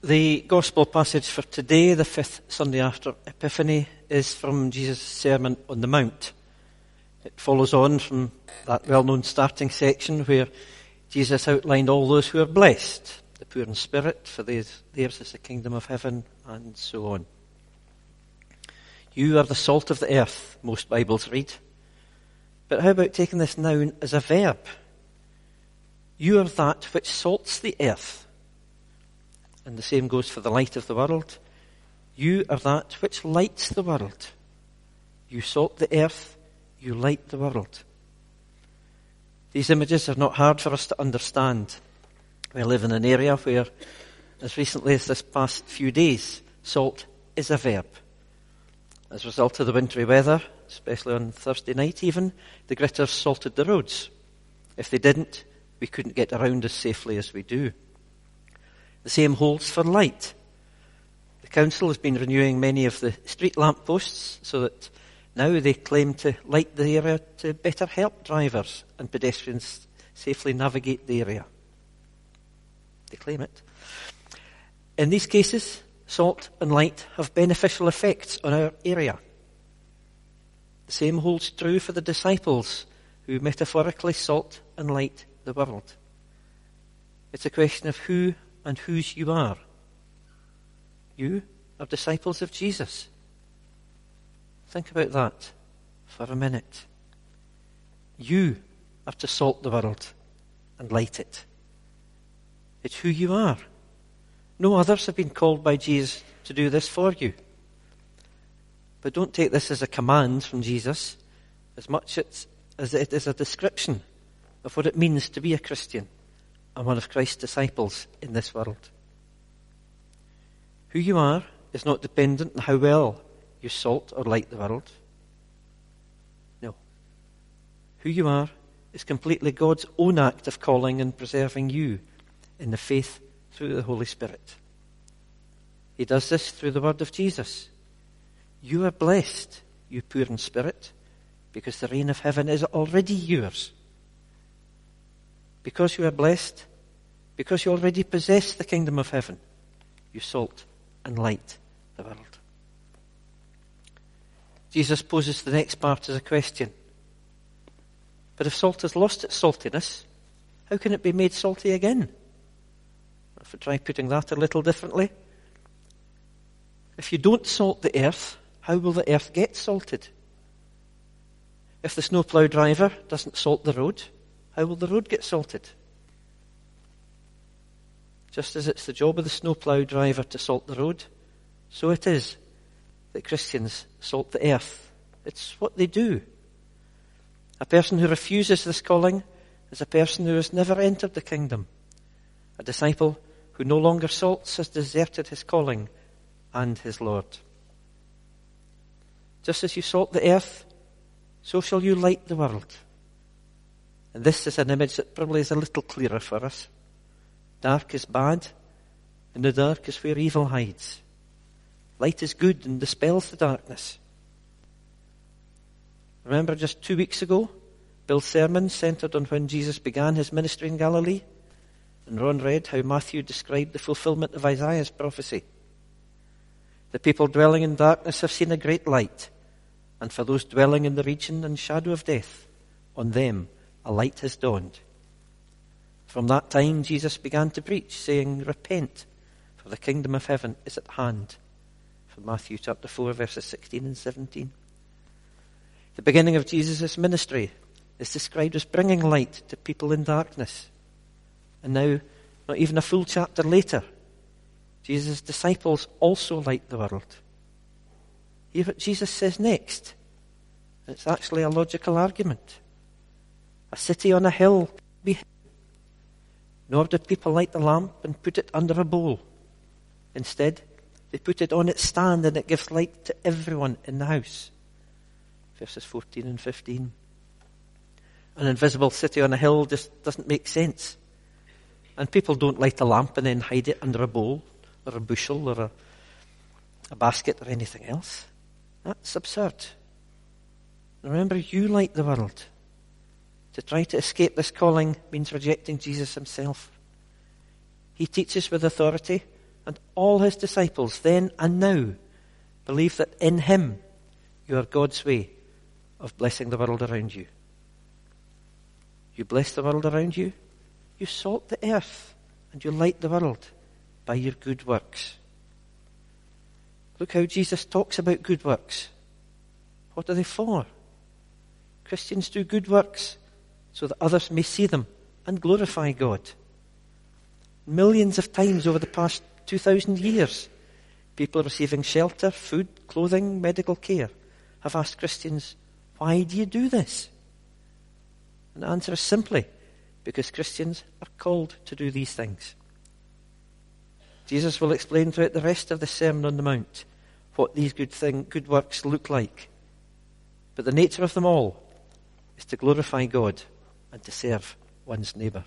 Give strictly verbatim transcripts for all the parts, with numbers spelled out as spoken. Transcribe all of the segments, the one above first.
The Gospel passage for today, the fifth Sunday after Epiphany, is from Jesus' Sermon on the Mount. It follows on from that well-known starting section where Jesus outlined all those who are blessed, the poor in spirit, for theirs, theirs is the kingdom of heaven, and so on. You are the salt of the earth, most Bibles read. But how about taking this noun as a verb? You are that which salts the earth. And the same goes for the light of the world. You are that which lights the world. You salt the earth, you light the world. These images are not hard for us to understand. We live in an area where, as recently as this past few days, salt is a verb. As a result of the wintry weather, especially on Thursday night even, the gritters salted the roads. If they didn't, we couldn't get around as safely as we do. The same holds for light. The council has been renewing many of the street lamp posts so that now they claim to light the area to better help drivers and pedestrians safely navigate the area. They claim it. In these cases, salt and light have beneficial effects on our area. The same holds true for the disciples who metaphorically salt and light the world. It's a question of who and whose you are. You are disciples of Jesus. Think about that for a minute. You are to salt the world and light it. It's who you are. No others have been called by Jesus to do this for you. But don't take this as a command from Jesus as much as it is a description of what it means to be a Christian and one of Christ's disciples in this world. Who you are is not dependent on how well you salt or light the world. No. Who you are is completely God's own act of calling and preserving you in the faith through the Holy Spirit. He does this through the word of Jesus. You are blessed, you poor in spirit, because the reign of heaven is already yours. Because you are blessed, because you already possess the kingdom of heaven, you salt and light the world. Jesus poses the next part as a question. But if salt has lost its saltiness, how can it be made salty again? If we try putting that a little differently, if you don't salt the earth, how will the earth get salted? If the snowplow driver doesn't salt the road, how will the road get salted? Just as it's the job of the snowplow driver to salt the road, so it is that Christians salt the earth. It's what they do. A person who refuses this calling is a person who has never entered the kingdom. A disciple who no longer salts has deserted his calling and his Lord. Just as you salt the earth, so shall you light the world. And this is an image that probably is a little clearer for us. Dark is bad, and the dark is where evil hides. Light is good and dispels the darkness. Remember just two weeks ago, Bill's sermon centered on when Jesus began his ministry in Galilee, and Ron read how Matthew described the fulfillment of Isaiah's prophecy. The people dwelling in darkness have seen a great light, and for those dwelling in the region and shadow of death, on them a light has dawned. From that time Jesus began to preach, saying, Repent, for the kingdom of heaven is at hand. From Matthew chapter four, verses sixteen and seventeen. The beginning of Jesus' ministry is described as bringing light to people in darkness. And now, not even a full chapter later, Jesus' disciples also light the world. Hear what Jesus says next. It's actually a logical argument. A city on a hill be hidden. Nor did people light the lamp and put it under a bowl. Instead, they put it on its stand and it gives light to everyone in the house. Verses fourteen and fifteen. An invisible city on a hill just doesn't make sense. And people don't light a lamp and then hide it under a bowl or a bushel or a, a basket or anything else. That's absurd. Remember, you light the world. To try to escape this calling means rejecting Jesus himself. He teaches with authority and all his disciples then and now believe that in him you are God's way of blessing the world around you. You bless the world around you, you salt the earth, and you light the world by your good works. Look how Jesus talks about good works. What are they for? Christians do good works so that others may see them and glorify God. Millions of times over the past two thousand years, people receiving shelter, food, clothing, medical care have asked Christians, why do you do this? And the answer is simply because Christians are called to do these things. Jesus will explain throughout the rest of the Sermon on the Mount what these good thing, good works look like. But the nature of them all is to glorify God and to serve one's neighbour.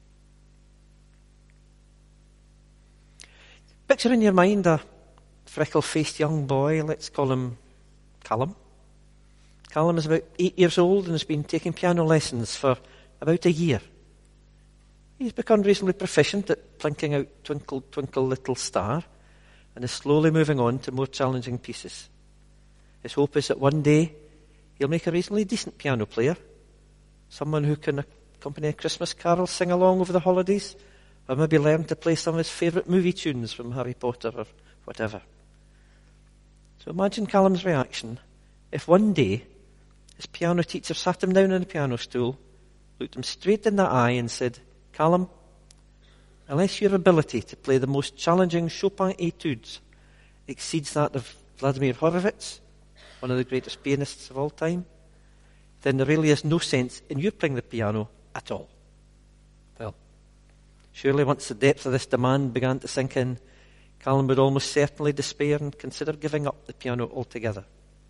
Picture in your mind a freckle-faced young boy, let's call him Callum. Callum is about eight years old and has been taking piano lessons for about a year. He's become reasonably proficient at plinking out Twinkle, Twinkle, Little Star and is slowly moving on to more challenging pieces. His hope is that one day he'll make a reasonably decent piano player, someone who can accompany a Christmas carol, sing along over the holidays, or maybe learn to play some of his favourite movie tunes from Harry Potter or whatever. So imagine Callum's reaction if one day his piano teacher sat him down on a piano stool, looked him straight in the eye and said, Callum, unless your ability to play the most challenging Chopin etudes exceeds that of Vladimir Horowitz, one of the greatest pianists of all time, then there really is no sense in you playing the piano at all. Well, surely once the depth of this demand began to sink in, Callum would almost certainly despair and consider giving up the piano altogether.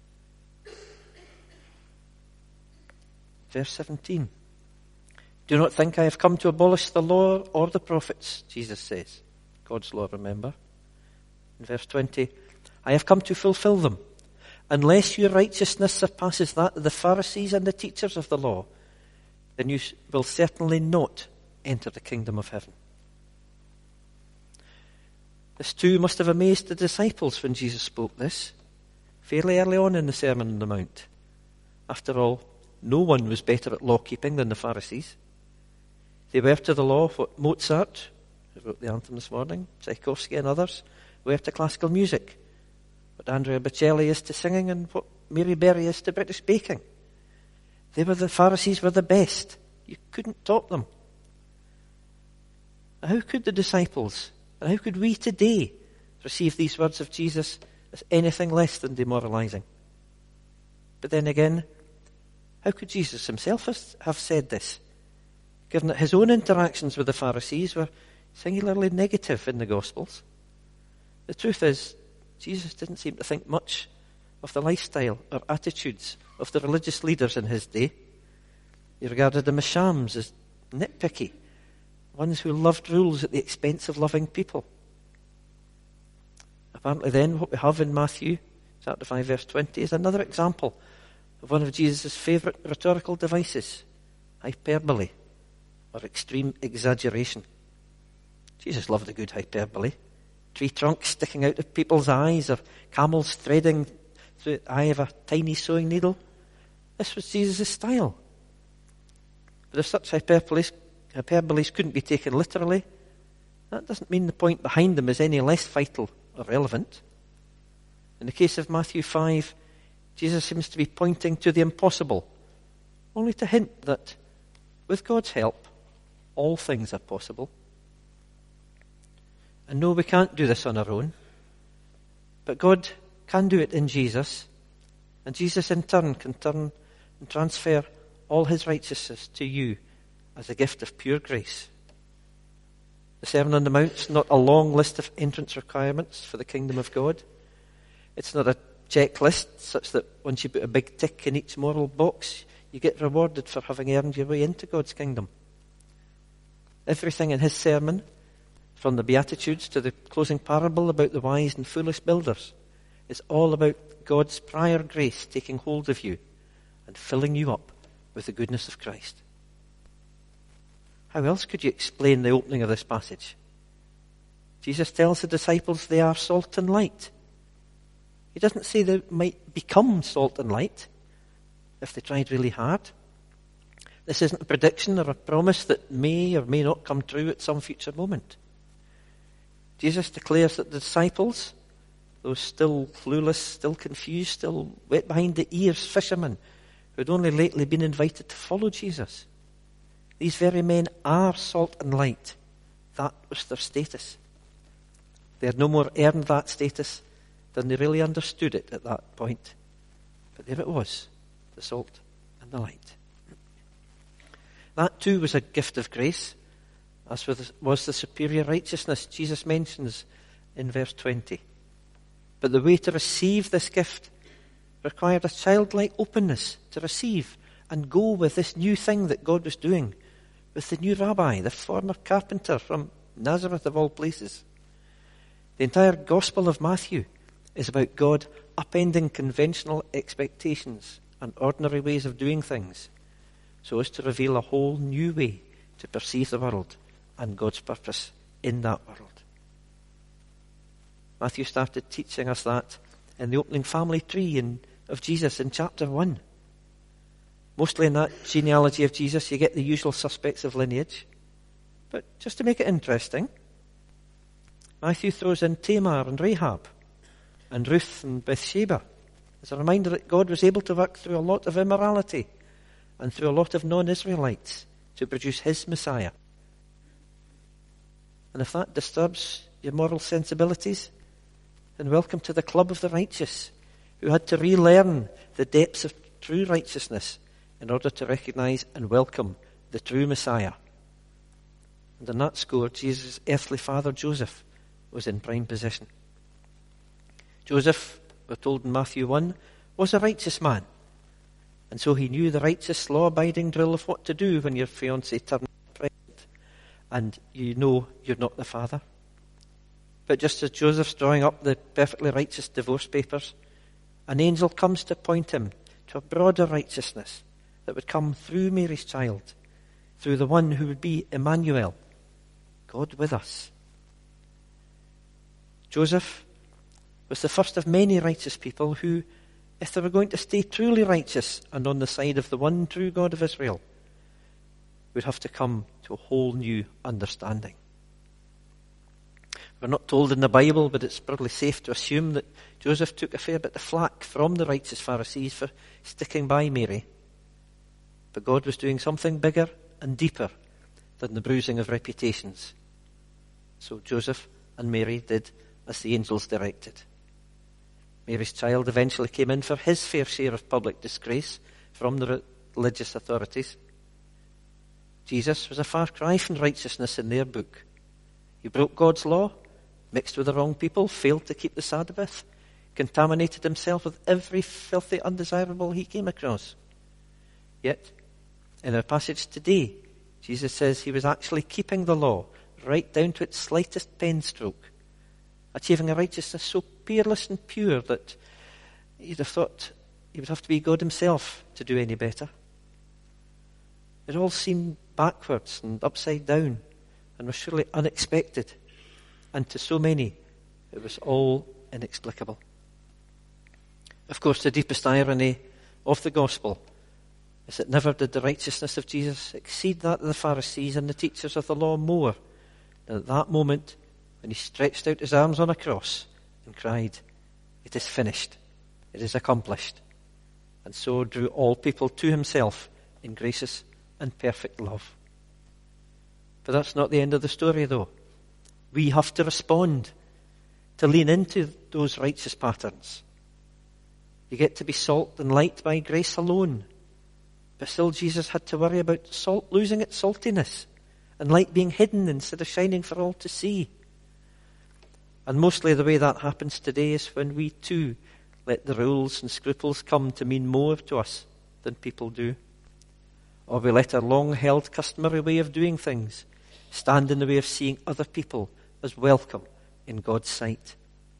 Verse seventeen. Do not think I have come to abolish the law or the prophets, Jesus says. God's law, remember. In verse twenty, I have come to fulfill them. Unless your righteousness surpasses that of the Pharisees and the teachers of the law, then you will certainly not enter the kingdom of heaven. This too must have amazed the disciples when Jesus spoke this, fairly early on in the Sermon on the Mount. After all, no one was better at law-keeping than the Pharisees. They were to the law what Mozart, who wrote the anthem this morning, Tchaikovsky and others, were to classical music, what Andrea Bocelli is to singing and what Mary Berry is to British baking. They were the Pharisees were the best. You couldn't top them. How could the disciples, and how could we today receive these words of Jesus as anything less than demoralizing? But then again, how could Jesus himself have said this, given that his own interactions with the Pharisees were singularly negative in the Gospels? The truth is, Jesus didn't seem to think much of the lifestyle or attitudes of the religious leaders in his day. He regarded them as shams, as nitpicky, ones who loved rules at the expense of loving people. Apparently then, what we have in Matthew chapter five, verse twenty, is another example of one of Jesus' favourite rhetorical devices, hyperbole, or extreme exaggeration. Jesus loved a good hyperbole. Tree trunks sticking out of people's eyes, or camels threading through the eye of a tiny sewing needle. This was Jesus' style. But if such hyperboles, hyperboles couldn't be taken literally, that doesn't mean the point behind them is any less vital or relevant. In the case of Matthew five, Jesus seems to be pointing to the impossible, only to hint that with God's help, all things are possible. And no, we can't do this on our own. But God can do it in Jesus. And Jesus in turn can turn and transfer all his righteousness to you as a gift of pure grace. The Sermon on the Mount is not a long list of entrance requirements for the kingdom of God. It's not a checklist such that once you put a big tick in each moral box, you get rewarded for having earned your way into God's kingdom. Everything in his sermon, from the Beatitudes to the closing parable about the wise and foolish builders, is all about God's prior grace taking hold of you and filling you up with the goodness of Christ. How else could you explain the opening of this passage? Jesus tells the disciples they are salt and light. He doesn't say they might become salt and light if they tried really hard. This isn't a prediction or a promise that may or may not come true at some future moment. Jesus declares that the disciples, those still clueless, still confused, still wet behind the ears fishermen who had only lately been invited to follow Jesus, these very men are salt and light. That was their status. They had no more earned that status than they really understood it at that point. But there it was, the salt and the light. That too was a gift of grace, as was the superior righteousness Jesus mentions in verse twenty. But the way to receive this gift required a childlike openness to receive and go with this new thing that God was doing, with the new rabbi, the former carpenter from Nazareth of all places. The entire Gospel of Matthew is about God upending conventional expectations and ordinary ways of doing things, so as to reveal a whole new way to perceive the world and God's purpose in that world. Matthew started teaching us that in the opening family tree in, of Jesus in chapter one. Mostly in that genealogy of Jesus, you get the usual suspects of lineage. But just to make it interesting, Matthew throws in Tamar and Rahab and Ruth and Bathsheba as a reminder that God was able to work through a lot of immorality and through a lot of non-Israelites to produce his Messiah. And if that disturbs your moral sensibilities, then welcome to the club of the righteous, who had to relearn the depths of true righteousness in order to recognize and welcome the true Messiah. And on that score, Jesus' earthly father Joseph was in prime position. Joseph, we're told in Matthew one, was a righteous man. And so he knew the righteous, law-abiding drill of what to do when your fiancée turned pregnant and you know you're not the father. But just as Joseph's drawing up the perfectly righteous divorce papers, an angel comes to point him to a broader righteousness that would come through Mary's child, through the one who would be Emmanuel, God with us. Joseph was the first of many righteous people who, if they were going to stay truly righteous and on the side of the one true God of Israel, would have to come to a whole new understanding. We're not told in the Bible, but it's probably safe to assume that Joseph took a fair bit of flack from the righteous Pharisees for sticking by Mary. But God was doing something bigger and deeper than the bruising of reputations. So Joseph and Mary did as the angels directed. Mary's child eventually came in for his fair share of public disgrace from the religious authorities. Jesus was a far cry from righteousness in their book. He broke God's law, mixed with the wrong people, failed to keep the Sabbath, contaminated himself with every filthy undesirable he came across. Yet, in our passage today, Jesus says he was actually keeping the law right down to its slightest pen stroke, achieving a righteousness so peerless and pure that you'd have thought he would have to be God himself to do any better. It all seemed backwards and upside down and was surely unexpected. And to so many, it was all inexplicable. Of course, the deepest irony of the gospel is that never did the righteousness of Jesus exceed that of the Pharisees and the teachers of the law more than at that moment when he stretched out his arms on a cross and cried, "It is finished. It is accomplished." And so drew all people to himself in gracious and perfect love. But that's not the end of the story, though. We have to respond, to lean into those righteous patterns. You get to be salt and light by grace alone. But still Jesus had to worry about salt losing its saltiness and light being hidden instead of shining for all to see. And mostly the way that happens today is when we too let the rules and scruples come to mean more to us than people do. Or we let our long-held customary way of doing things stand in the way of seeing other people as welcome in God's sight.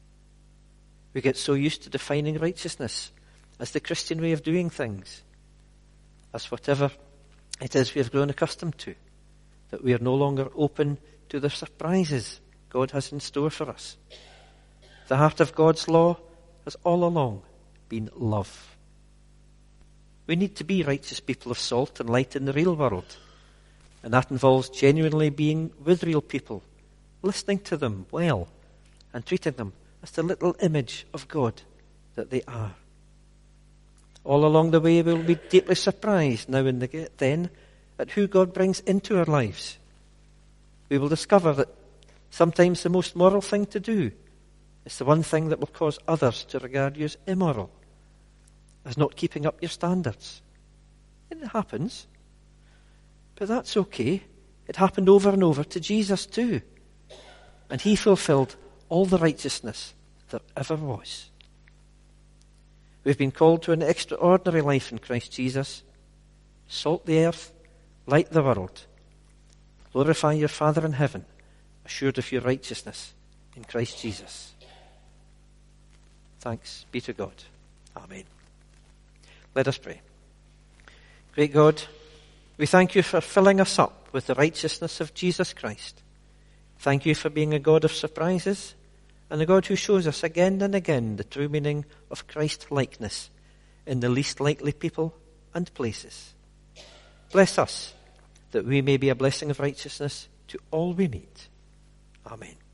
We get so used to defining righteousness as the Christian way of doing things, as whatever it is we have grown accustomed to, that we are no longer open to the surprises God has in store for us. The heart of God's law has all along been love. We need to be righteous people of salt and light in the real world. And that involves genuinely being with real people, listening to them well, and treating them as the little image of God that they are. All along the way, we will be deeply surprised now and then at who God brings into our lives. We will discover that sometimes the most moral thing to do is the one thing that will cause others to regard you as immoral, as not keeping up your standards. It happens. But that's okay. It happened over and over to Jesus too. And he fulfilled all the righteousness there ever was. We've been called to an extraordinary life in Christ Jesus. Salt the earth, light the world. Glorify your Father in heaven, assured of your righteousness in Christ Jesus. Thanks be to God. Amen. Let us pray. Great God, we thank you for filling us up with the righteousness of Jesus Christ. Thank you for being a God of surprises and a God who shows us again and again the true meaning of Christ-likeness in the least likely people and places. Bless us that we may be a blessing of righteousness to all we meet. Amen.